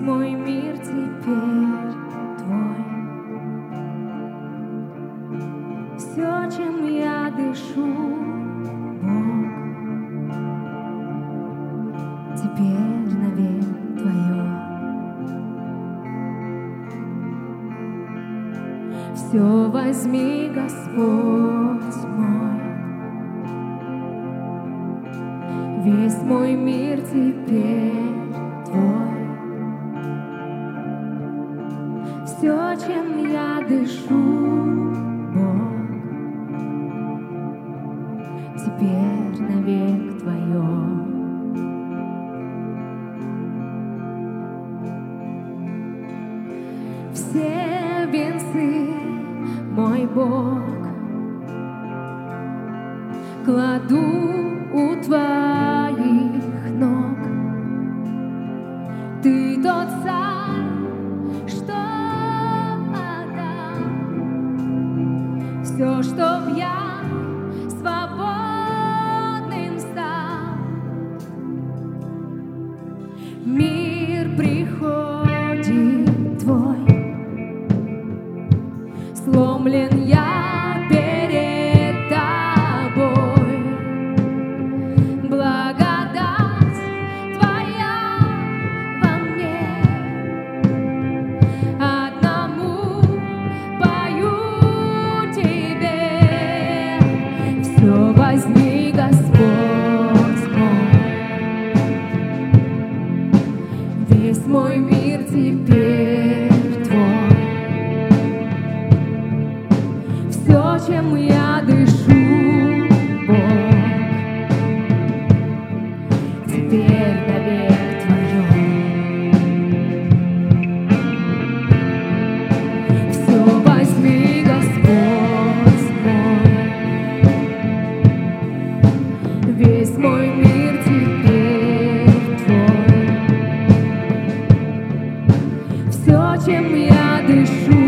мой мир теперь Твой. Все, чем я дышу, Бог, теперь навек Твое. Все возьми, Господь мой, весь мой мир теперь Твой. Все, чем я дышу, Бог, теперь навек Твое. Все венцы, мой Бог, кладу у Твоих ног. Ты тот царь, что отдал все, чтоб я свободным стал. Мир приходит Твой, сломлен я перед Тобой. Благодать Твоя во мне, одному пою Тебе. Все возьми, Господь мой, весь мой мир теперь Твой. Все, чем я дышу, Бог, теперь навек Твое. Все возьми, Господь мой, весь мой мир теперь Твой. Все, чем я дышу,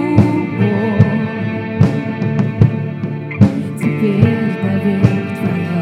теперь навек Твое.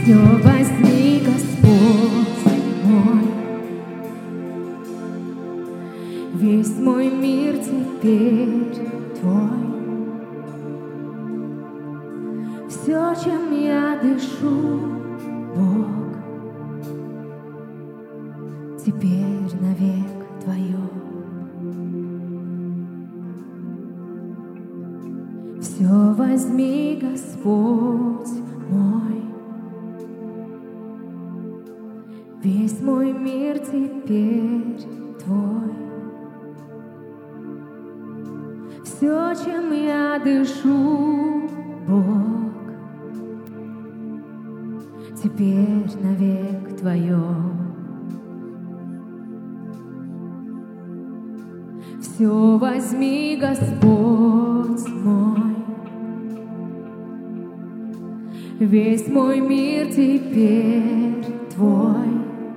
Все возьми, Господь мой, весь мой мир теперь Твой. Все, чем я дышу, Бог, теперь навек Твое. Все возьми, Господь мой, весь мой мир теперь Твой. Все, чем я дышу, Бог, теперь навек Твое. Все возьми, Господь мой, весь мой мир теперь Твой.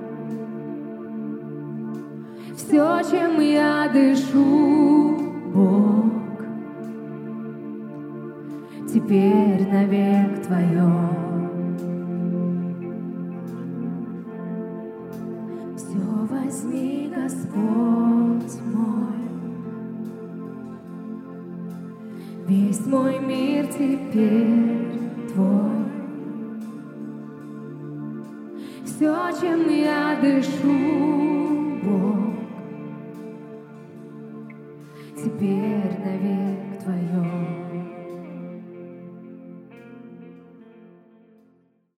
Все, чем я дышу, Бог, теперь навек Твое. Все возьми, Господь мой, весь мой мир теперь Твой. Все, чем я дышу, Бог,